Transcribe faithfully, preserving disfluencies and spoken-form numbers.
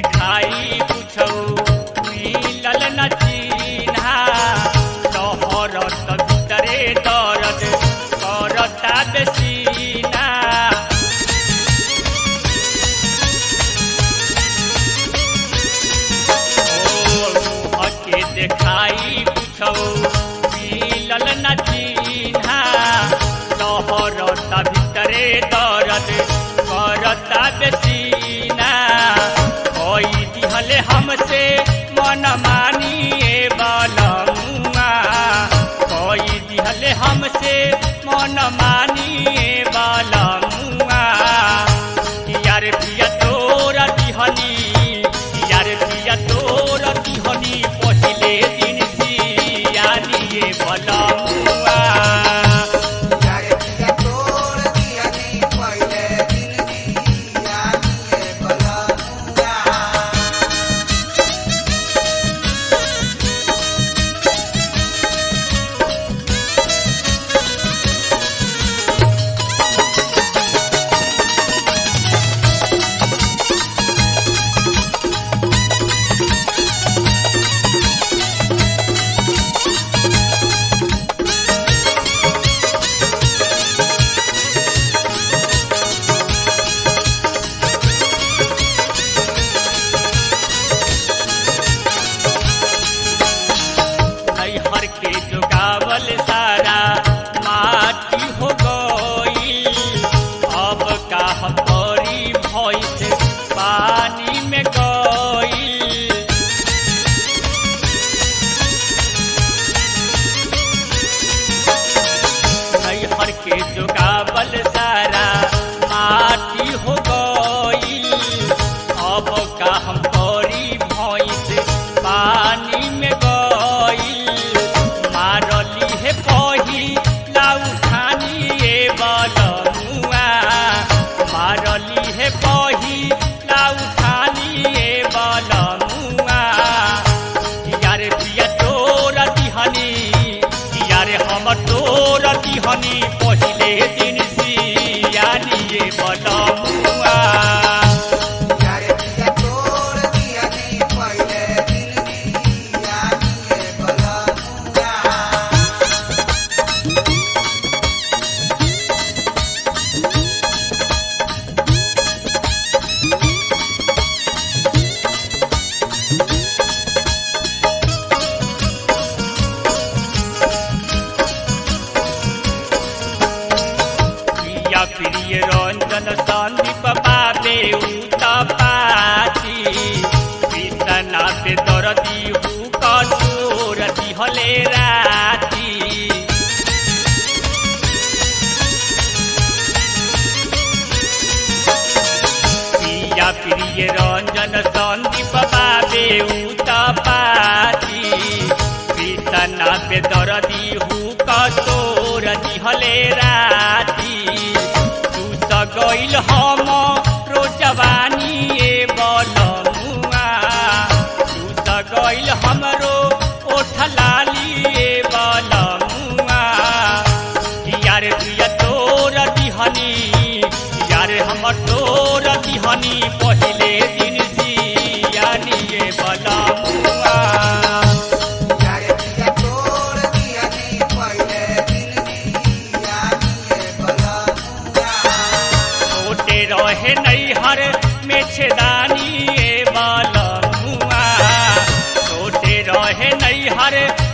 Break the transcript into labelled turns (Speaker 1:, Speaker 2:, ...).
Speaker 1: देखाई कुछौ मिलल न चिन्हा तोहरत भीतरे दर्द करता बेसीना ओ के देखाई कुछौ मिलल न चिन्हा तोहरत भीतरे दर्द करता बेसीना कोई दिहले हमसे मन मानिए बलमुआ कोई दिहले हमसे मन मानिए बलमुआ यार पिया तोरा दिहनी यार पिया तोरा दिहनी पहिले दिन सियानिए बलमुआ हर के जोगावल सारा माटी हो गईल अब का हरी भइस पानी में गईल हर के जोगावल सारा माटी हो गईल अब का हरी भइस पानी में गईल मारली हे पहिला उठानिए बलमुआ मारली हे पहिला उठानिए बलमुआ यार पिया तोरा दिहनी यार हम तोरा दिहनी पहिले दिन सियानिए बलमुआ प्रिय रंजन संदीप पापे उतपाती कृष्णा पे दरदी हूँ कठोर दिहले राती प्रिया प्रिय रंजन संदीप पापे उतपाती कृष्णा पे दरदी हूँ कठोर दिहले राती गईल हम रोजवानी ए बलमुआ तू गईल हमरो ओठलाली ए बलमुआ यार पिया तोर दिहनी यार हम तोर दिहनी पहिले दिन सियानी ए बलमुआ रहे नैहर में छेदानी ए बलमुआ छोटे रहे नैहर